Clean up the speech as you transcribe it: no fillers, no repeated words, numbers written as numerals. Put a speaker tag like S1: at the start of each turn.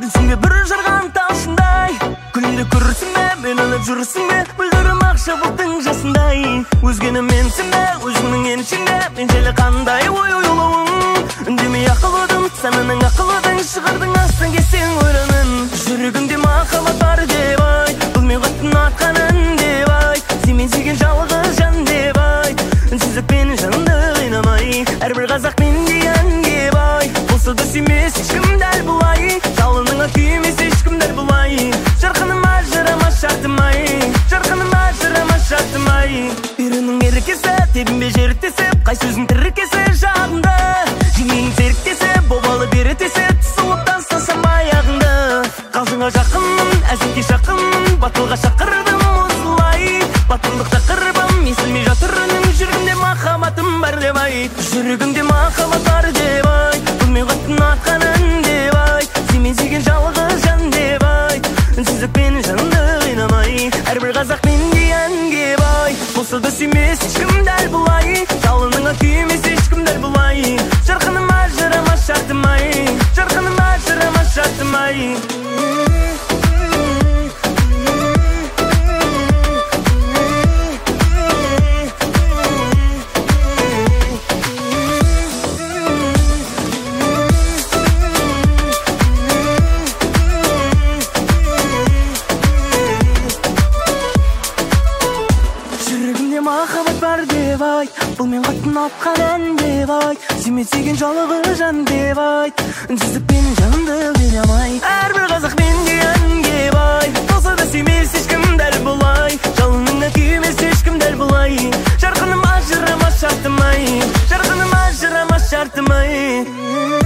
S1: Дүнсіңбе бір жарған ташындай, күнде көрірсің бе, мен алып жүрсің бе, бүлдірім ақша бұлттың жасындай. Өзгені менсің бе, өзіңнің еншіңде, мен желі қандай ой-ойлауым. Үндемей ақылыдың, санының ақылыдың, шығардың астын кесең ойланын. Жүрегімде махаббат бар деп ай, бұл мен қаттың атқанын деп ай, сен сүйген жалғыз жан деп ай, үнсіздікпен жанды қинамай, әрбір қазақ мен дегенге бай. Болса да сүймес ешкім дәл бұлай, жалыныңа күймес ешкім дәл бұлай. Жарқыным ажырама шартымай, жарқыным ажырама шартымай. Бірінің еркесі, тебінбе жеріктесіп, қай сөзің тіркесі жағымды. Жеңейін серіктесі, бобалы беретесі, тұсылып тастасам аяғыңды. Қалжыңа жақынмын, әзілге жақынмын, батылға шақырдым осылай. Батылдық тақырбым, есілмей жатыр үнің, жүргімде махаббатым бар деп ай. Жүрегімде махаббат бар деп ай, бұл мен қаттың атқанын деп ай, сен сүйген жалғыз жан деп ай, үнсіздікпен жанды қинамай, әрбір қазақ мен дегенге бай. Болса да сүймес ешкім дәл бұлай, жалыныңа күймес ешкім дәл бұлай. Жарқыным ажырама шартымай, жарқыным ажырама шартымай. Махаббат бар деп ай, бұл мен қаттың атқанын деп ай, сен сүйген жалғыз жан деп ай, үнсіздікпен жанымды қинамай, әрбір қазақ мен дегенге бай. Болса да сүймес ешкім дәл бұлай, жалыныңа күймес ешкім дәл бұлай. Жарқыным ажырама шартымай, жарқыным ажырама шартымай.